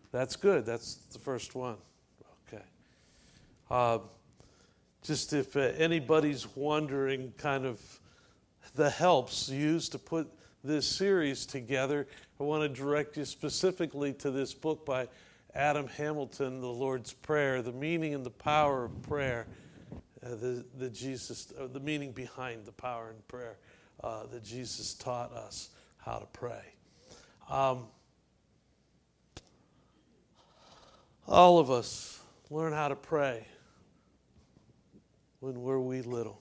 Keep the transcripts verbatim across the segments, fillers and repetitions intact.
That's good. That's the first one. Okay. Uh, just if uh, anybody's wondering kind of the helps used to put this series together, I want to direct you specifically to this book by Adam Hamilton, The Lord's Prayer, the meaning and the power of prayer, uh, the, the Jesus, uh, the meaning behind the power in prayer uh, that Jesus taught us how to pray. Um, all of us learn how to pray when we're wee little.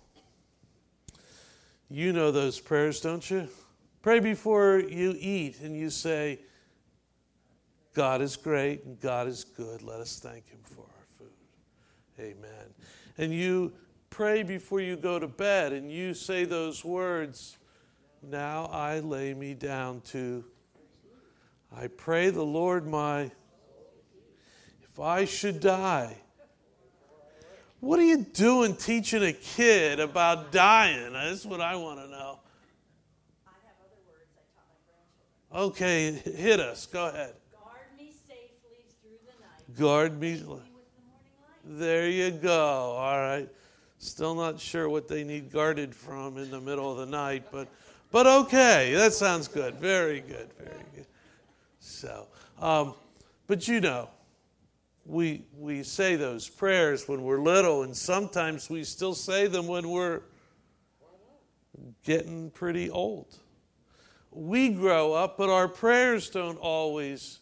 You know those prayers, don't you? Pray before you eat and you say, God is great and God is good. Let us thank him for our food. Amen. And you pray before you go to bed and you say those words, now I lay me down to, I pray the Lord my, if I should die. What are you doing teaching a kid about dying? That's what I want to know. I have other words I taught my grandchildren. Okay, hit us. Go ahead. Guard me safely through the night. Guard me. Feed me with the morning light. There you go. All right. Still not sure what they need guarded from in the middle of the night, but but okay. That sounds good. Very good. Very good. So, um, but you know, we we say those prayers when we're little, and sometimes we still say them when we're getting pretty old. We grow up, but our prayers don't always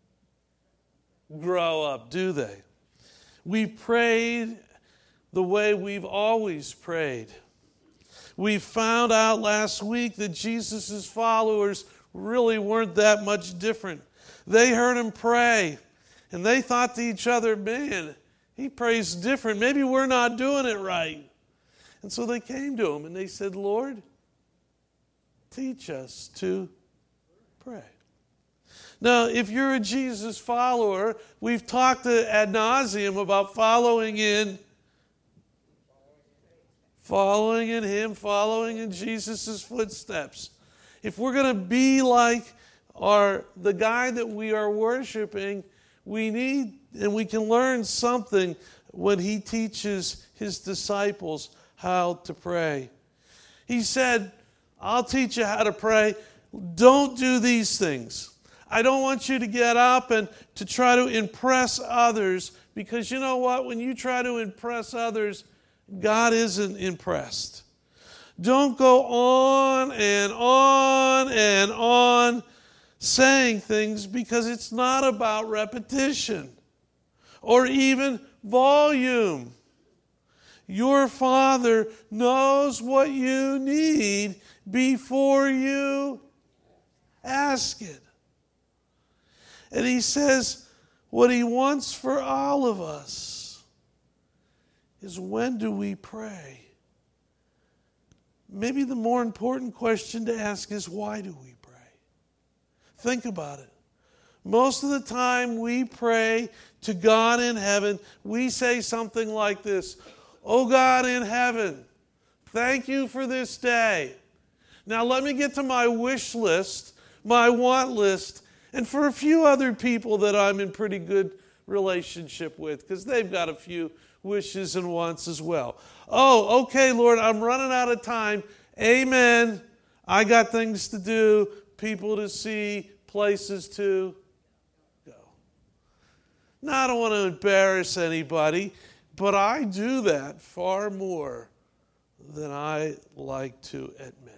grow up, do they? We prayed the way we've always prayed. We found out last week that Jesus' followers really weren't that much different. They heard him pray, and they thought to each other, man, he prays different. Maybe we're not doing it right. And so they came to him, and they said, Lord, teach us to pray. Now, if you're a Jesus follower, we've talked ad nauseum about following in, following in him, following in Jesus' footsteps. If we're going to be like our the guy that we are worshiping, we need and we can learn something when he teaches his disciples how to pray. He said, I'll teach you how to pray. Don't do these things. I don't want you to get up and to try to impress others, because you know what? When you try to impress others, God isn't impressed. Don't go on and on and on saying things, because it's not about repetition or even volume. Your Father knows what you need before you ask it. And he says what he wants for all of us is, when do we pray? Maybe the more important question to ask is, why do we pray? Think about it. Most of the time we pray to God in heaven, we say something like this, oh God in heaven, thank you for this day. Now let me get to my wish list, my want list, and for a few other people that I'm in pretty good relationship with, because they've got a few wishes and wants as well. Oh, okay, Lord, I'm running out of time. Amen. I got things to do, people to see, places to go. Now, I don't want to embarrass anybody, but I do that far more than I like to admit.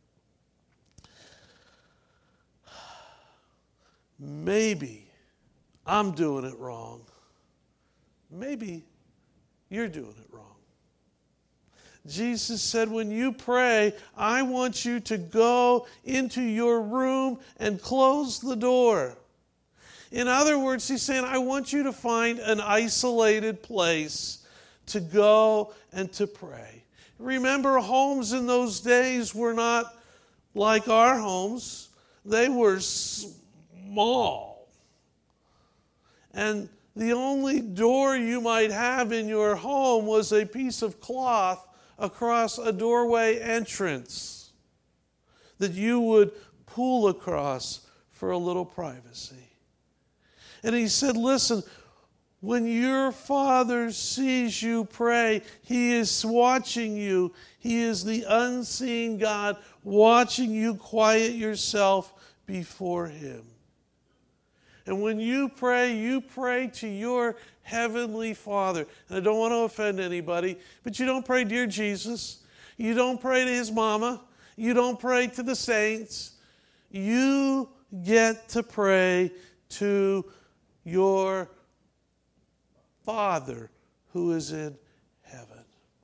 Maybe I'm doing it wrong. Maybe you're doing it wrong. Jesus said, when you pray, I want you to go into your room and close the door. In other words, he's saying, I want you to find an isolated place to go and to pray. Remember, homes in those days were not like our homes. They were small. And the only door you might have in your home was a piece of cloth across a doorway entrance that you would pull across for a little privacy. And he said, listen, when your Father sees you pray, he is watching you. He is the unseen God watching you quiet yourself before him. And when you pray, you pray to your heavenly Father. And I don't want to offend anybody, but you don't pray, dear Jesus. You don't pray to his mama. You don't pray to the saints. You get to pray to your Father who is in heaven.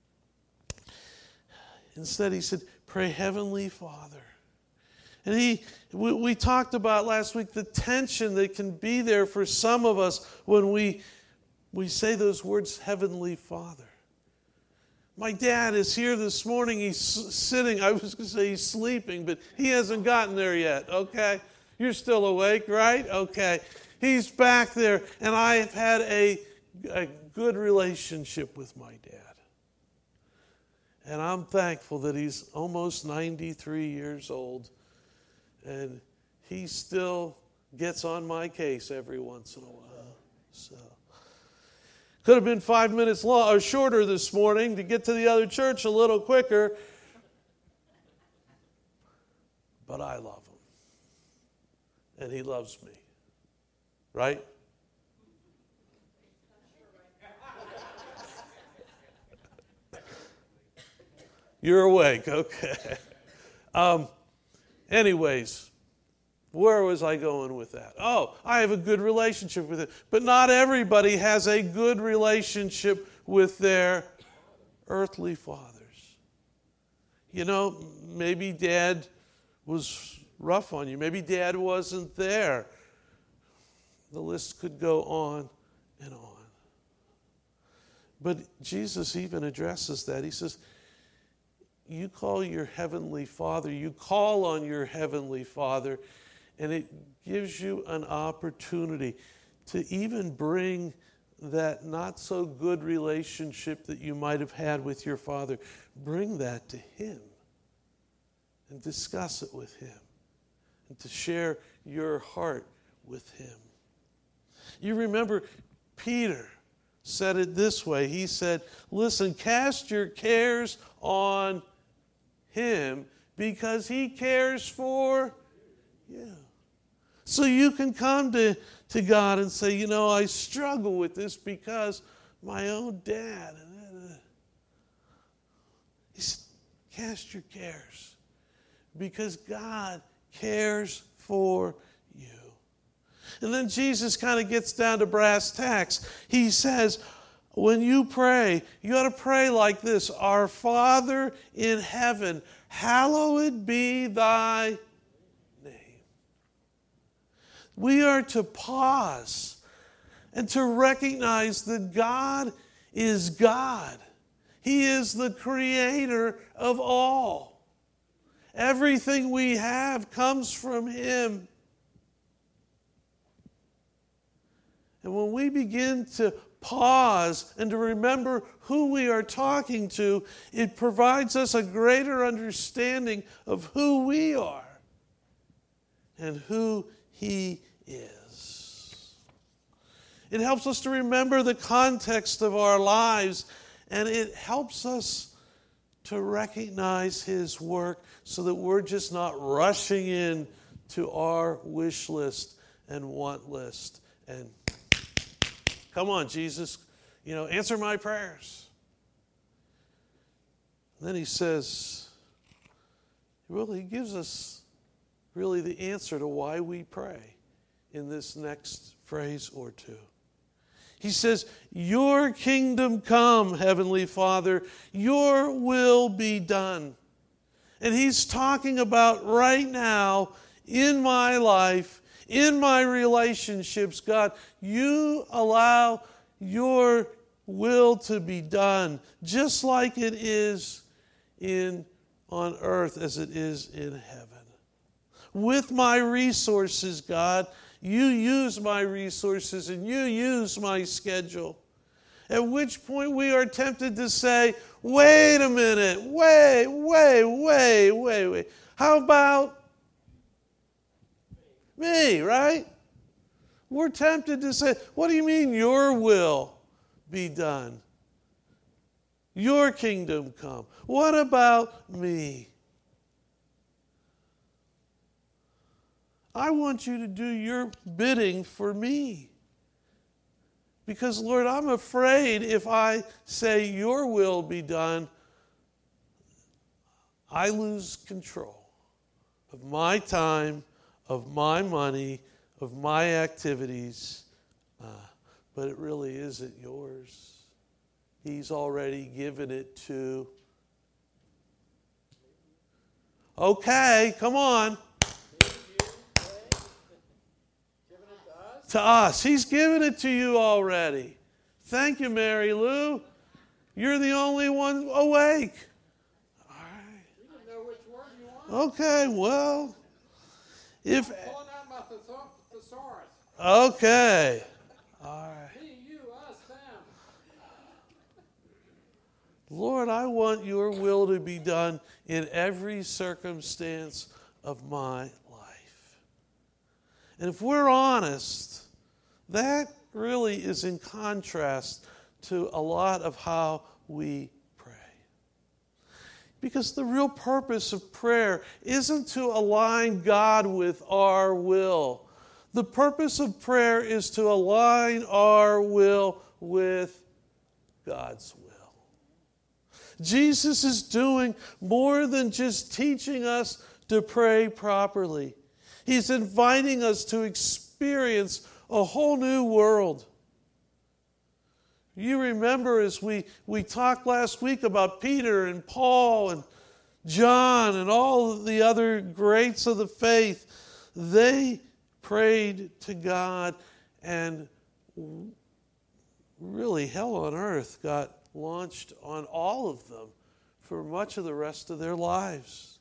Instead, he said, pray, Heavenly Father. And he, we, we talked about last week the tension that can be there for some of us when we, we say those words, Heavenly Father. My dad is here this morning. He's sitting, I was going to say he's sleeping, but he hasn't gotten there yet, okay? You're still awake, right? Okay. He's back there, and I have had a a good relationship with my dad. And I'm thankful that he's almost ninety-three years old, and he still gets on my case every once in a while. So could have been five minutes long or shorter this morning to get to the other church a little quicker, but I love him, and he loves me, right? You're awake, okay. Um, anyways, where was I going with that? Oh, I have a good relationship with it. But not everybody has a good relationship with their earthly fathers. You know, maybe dad was rough on you. Maybe dad wasn't there. The list could go on and on. But Jesus even addresses that. He says, you call your heavenly Father, you call on your heavenly Father, and it gives you an opportunity to even bring that not so good relationship that you might have had with your father, bring that to him and discuss it with him and to share your heart with him. You remember Peter said it this way. He said, listen, cast your cares on him because he cares for you. So you can come to, to God and say, you know, I struggle with this because my own dad. He said, cast your cares because God cares for you. And then Jesus kind of gets down to brass tacks. He says, when you pray, you ought to pray like this. Our Father in heaven, hallowed be thy name. We are to pause and to recognize that God is God. He is the creator of all. Everything we have comes from him. And when we begin to pause and to remember who we are talking to, it provides us a greater understanding of who we are and who he is. It helps us to remember the context of our lives, and it helps us to recognize his work so that we're just not rushing in to our wish list and want list and come on, Jesus, you know, answer my prayers. And then he says, well, he gives us really the answer to why we pray in this next phrase or two. He says, your kingdom come, Heavenly Father, your will be done. And he's talking about right now in my life, in my relationships, God, you allow your will to be done, just like it is in on earth as it is in heaven. With my resources, God, you use my resources and you use my schedule. At which point we are tempted to say, wait a minute, wait, wait, wait, wait, wait. How about me, right? We're tempted to say, what do you mean your will be done? Your kingdom come. What about me? I want you to do your bidding for me. Because, Lord, I'm afraid if I say your will be done, I lose control of my time, of my money, of my activities. Uh, but it really isn't yours. He's already given it to. Okay, come on. To us. He's given it to you already. Thank you, Mary Lou. You're the only one awake. All right. You didn't know which word you wanted. Okay, well, if... I'm pulling out my thesau- thesaurus. Okay. All right. He, you, us, them. Lord, I want your will to be done in every circumstance of my life. And if we're honest, that really is in contrast to a lot of how we pray. Because the real purpose of prayer isn't to align God with our will. The purpose of prayer is to align our will with God's will. Jesus is doing more than just teaching us to pray properly. He's inviting us to experience a whole new world. You remember as we, we talked last week about Peter and Paul and John and all of the other greats of the faith. They prayed to God, and really hell on earth got launched on all of them for much of the rest of their lives.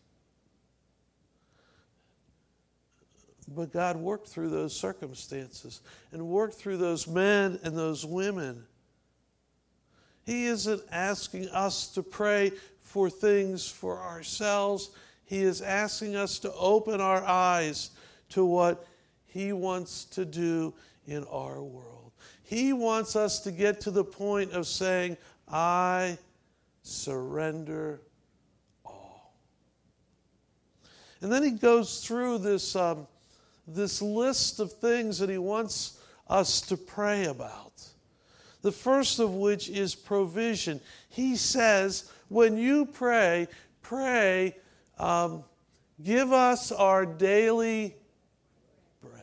But God worked through those circumstances and worked through those men and those women. He isn't asking us to pray for things for ourselves. He is asking us to open our eyes to what He wants to do in our world. He wants us to get to the point of saying, I surrender all. And then he goes through this, um, this list of things that he wants us to pray about. The first of which is provision. He says, when you pray, pray, um, give us our daily bread.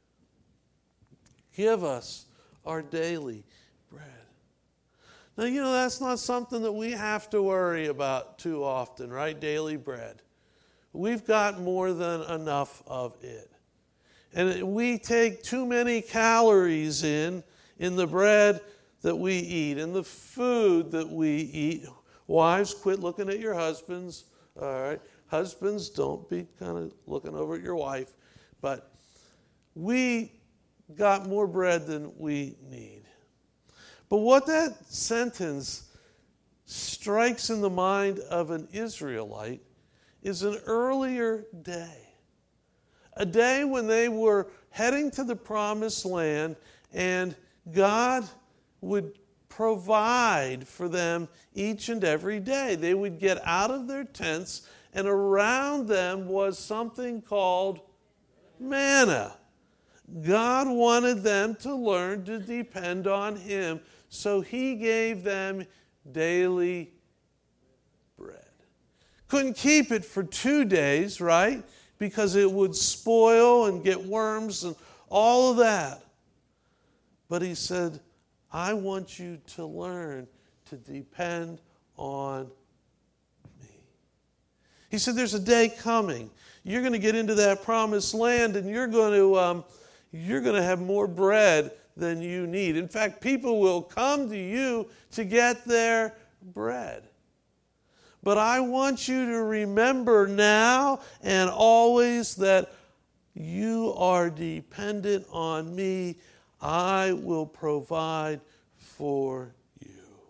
Give us our daily bread. Now, you know, that's not something that we have to worry about too often, right? Daily bread. We've got more than enough of it. And we take too many calories in, in the bread that we eat, in the food that we eat. Wives, quit looking at your husbands. All right. Husbands, don't be kind of looking over at your wife. But we got more bread than we need. But what that sentence strikes in the mind of an Israelite is an earlier day. A day when they were heading to the promised land and God would provide for them each and every day. They would get out of their tents, and around them was something called manna. God wanted them to learn to depend on Him, so He gave them daily bread. Couldn't keep it for two days, right? Because it would spoil and get worms and all of that. But He said, I want you to learn to depend on me. He said, there's a day coming. You're going to get into that promised land, and you're going to um, you're going to have more bread than you need. In fact, people will come to you to get their bread. But I want you to remember now and always that you are dependent on me. I will provide for you.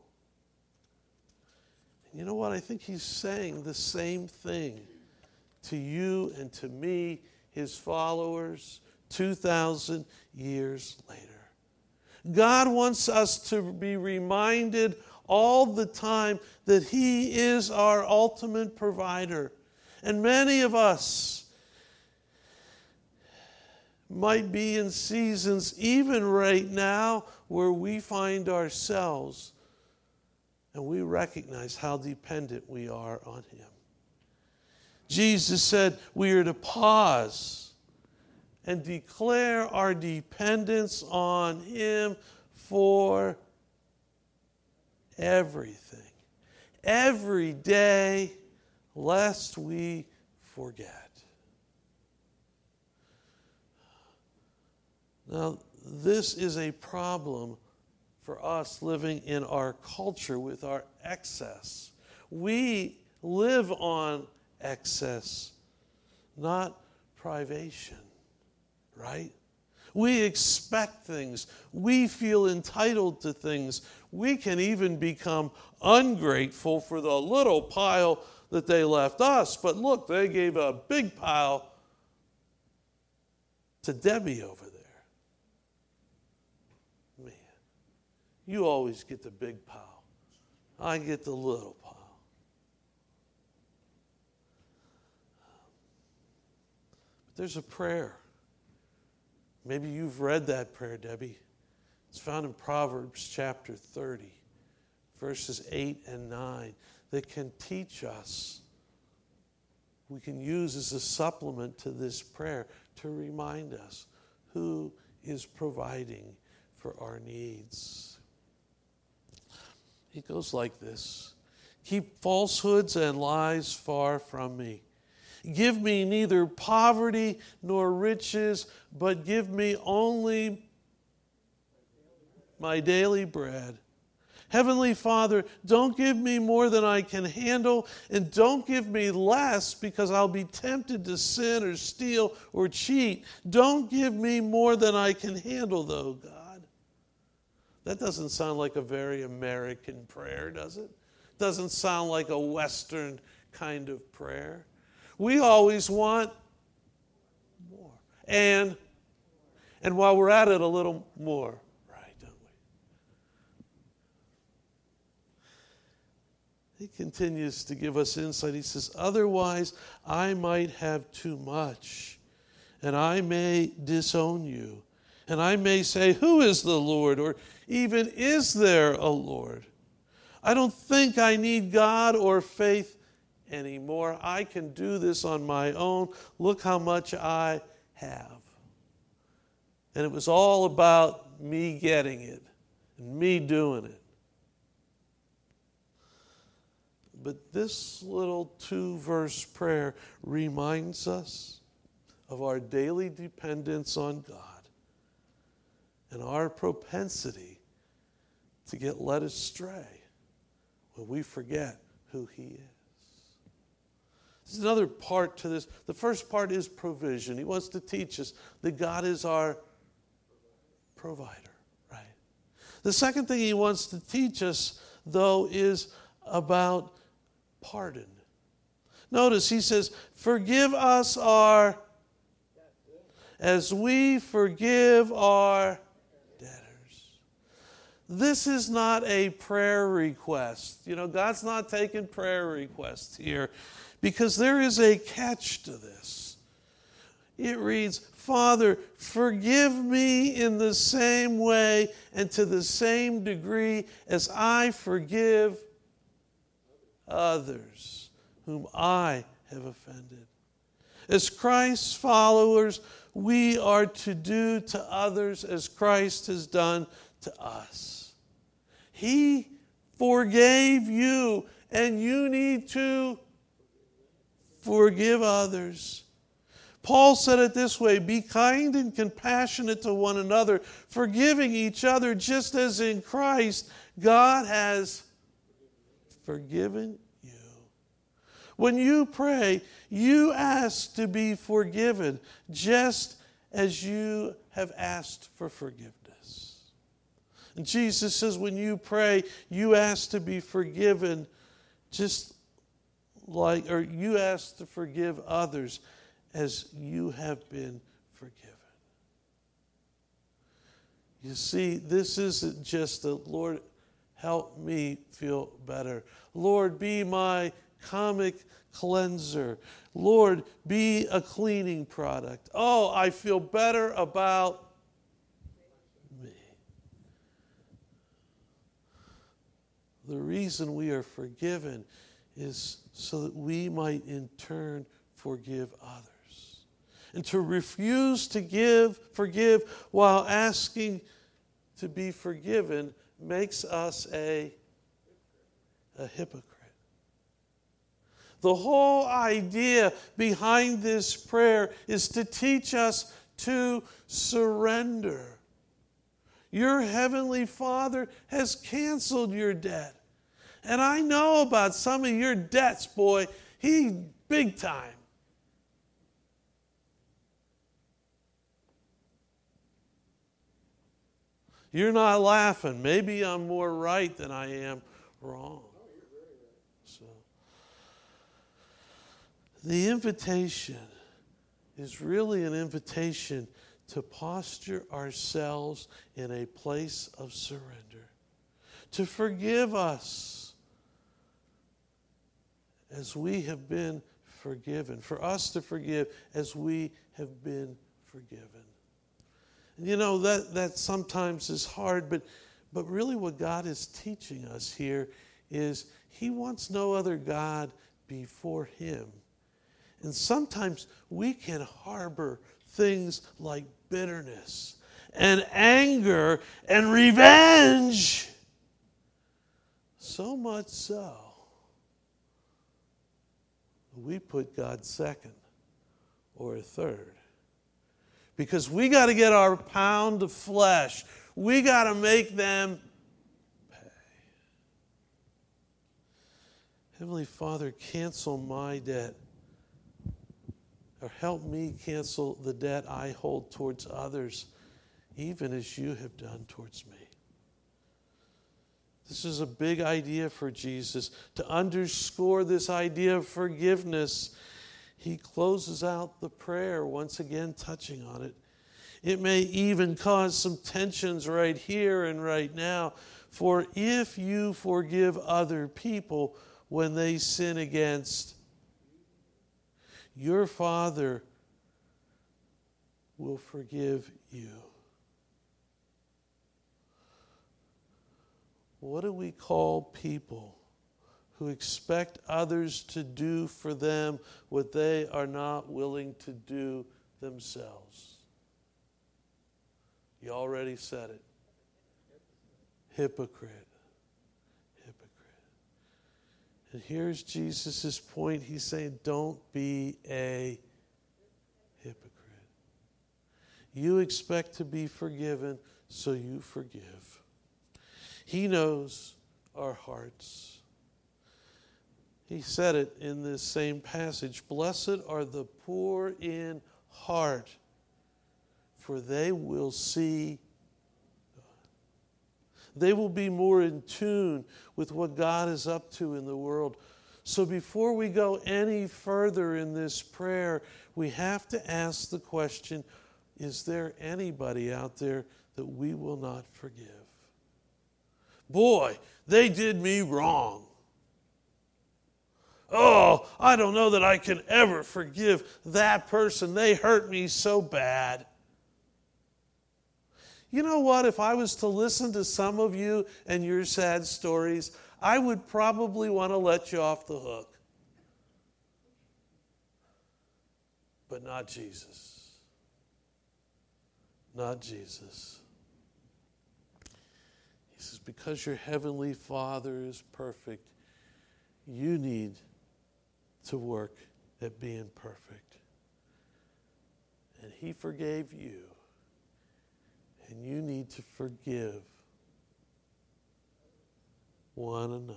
You know what? I think he's saying the same thing to you and to me, his followers, two thousand years later. God wants us to be reminded all the time that He is our ultimate provider. And many of us might be in seasons, even right now, where we find ourselves and we recognize how dependent we are on Him. Jesus said we are to pause and declare our dependence on Him for everything, every day, lest we forget. Now, this is a problem for us living in our culture with our excess. We live on excess, not privation, right? We expect things. We feel entitled to things. We can even become ungrateful for the little pile that they left us. But look, they gave a big pile to Debbie over there. Man, you always get the big pile. I get the little pile. But there's a prayer. Maybe you've read that prayer, Debbie. It's found in Proverbs chapter thirty, verses eight and nine, that can teach us, we can use as a supplement to this prayer to remind us who is providing for our needs. It goes like this: keep falsehoods and lies far from me. Give me neither poverty nor riches, but give me only my daily bread. Heavenly Father, don't give me more than I can handle, and don't give me less because I'll be tempted to sin or steal or cheat. Don't give me more than I can handle, though, God. That doesn't sound like a very American prayer, does it? Doesn't sound like a Western kind of prayer. We always want more. And, and while we're at it, a little more. Right, don't we? He continues to give us insight. He says, otherwise I might have too much, and I may disown you. And I may say, who is the Lord? Or even, is there a Lord? I don't think I need God or faith anymore. I can do this on my own. Look how much I have. And it was all about me getting it and me doing it. But this little two-verse prayer reminds us of our daily dependence on God and our propensity to get led astray when we forget who He is. There's another part to this. The first part is provision. He wants to teach us that God is our provider, right? The second thing He wants to teach us, though, is about pardon. Notice He says, forgive us our, as we forgive our debtors. This is not a prayer request. You know, God's not taking prayer requests here, because there is a catch to this. It reads, Father, forgive me in the same way and to the same degree as I forgive others whom I have offended. As Christ's followers, we are to do to others as Christ has done to us. He forgave you, and you need to forgive others. Paul said it this way, be kind and compassionate to one another, forgiving each other just as in Christ God has forgiven you. When you pray, you ask to be forgiven just as you have asked for forgiveness. And Jesus says when you pray, you ask to be forgiven just like, or you ask to forgive others as you have been forgiven. You see, this isn't just a, Lord, help me feel better. Lord, be my comic cleanser. Lord, be a cleaning product. Oh, I feel better about me. The reason we are forgiven is so that we might in turn forgive others. And to refuse to give, forgive while asking to be forgiven makes us a, a hypocrite. The whole idea behind this prayer is to teach us to surrender. Your Heavenly Father has canceled your debt. And I know about some of your debts, boy. He big time. You're not laughing. Maybe I'm more right than I am wrong. So, the invitation is really an invitation to posture ourselves in a place of surrender, to forgive us as we have been forgiven, for us to forgive as we have been forgiven. And you know, that, that sometimes is hard, but, but really what God is teaching us here is He wants no other God before Him. And sometimes we can harbor things like bitterness and anger and revenge. So much so, we put God second or third. Because we got to get our pound of flesh. We got to make them pay. Heavenly Father, cancel my debt. Or help me cancel the debt I hold towards others, even as you have done towards me. This is a big idea for Jesus. To underscore this idea of forgiveness, He closes out the prayer, once again touching on it. It may even cause some tensions right here and right now. For if you forgive other people when they sin against your Father, will forgive you. What do we call people who expect others to do for them what they are not willing to do themselves? You already said it. Hypocrite. Hypocrite. And here's Jesus' point. He's saying, don't be a hypocrite. You expect to be forgiven, so you forgive. He knows our hearts. He said it in this same passage. Blessed are the poor in heart, for they will see God. They will be more in tune with what God is up to in the world. So before we go any further in this prayer, we have to ask the question, is there anybody out there that we will not forgive? Boy, they did me wrong. Oh, I don't know that I can ever forgive that person. They hurt me so bad. You know what? If I was to listen to some of you and your sad stories, I would probably want to let you off the hook. But not Jesus. Not Jesus. He says, because your heavenly Father is perfect, you need to work at being perfect. And He forgave you. And you need to forgive one another.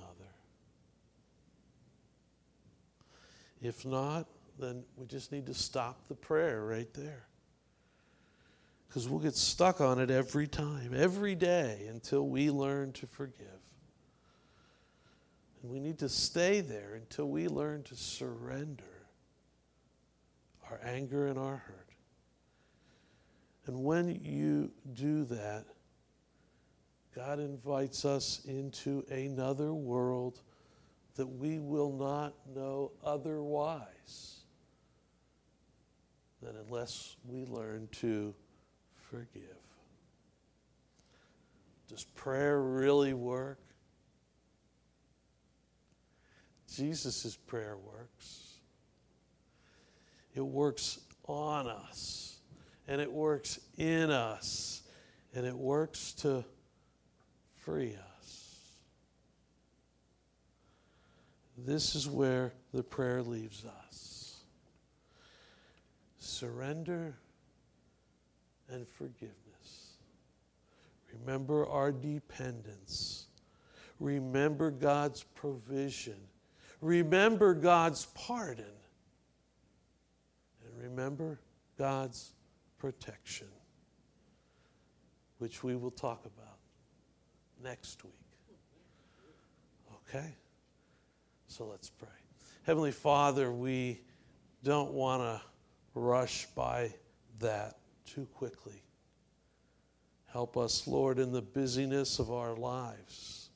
If not, then we just need to stop the prayer right there. Because we'll get stuck on it every time, every day, until we learn to forgive. And we need to stay there until we learn to surrender our anger and our hurt. And when you do that, God invites us into another world that we will not know otherwise than unless we learn to forgive. Does prayer really work? Jesus' prayer works. It works on us, and it works in us, and it works to free us. This is where the prayer leaves us. Surrender and forgiveness. Remember our dependence. Remember God's provision. Remember God's pardon. And remember God's protection, which we will talk about next week. Okay? So let's pray. Heavenly Father, we don't want to rush by that too quickly. Help us, Lord, in the busyness of our lives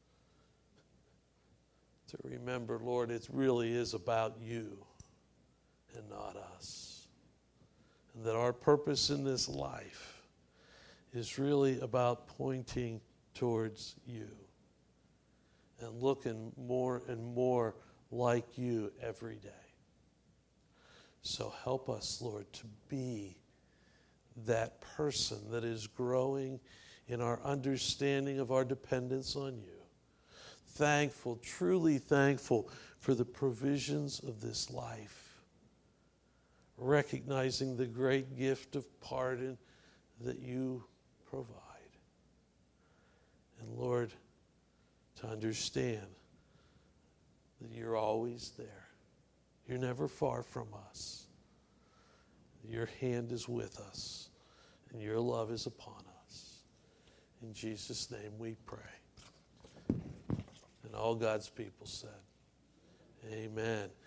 to remember, Lord, it really is about you and not us. And that our purpose in this life is really about pointing towards you and looking more and more like you every day. So help us, Lord, to be that person that is growing in our understanding of our dependence on you. Thankful, truly thankful for the provisions of this life. Recognizing the great gift of pardon that you provide. And Lord, to understand that you're always there. You're never far from us. Your hand is with us, and your love is upon us. In Jesus' name we pray. And all God's people said, amen.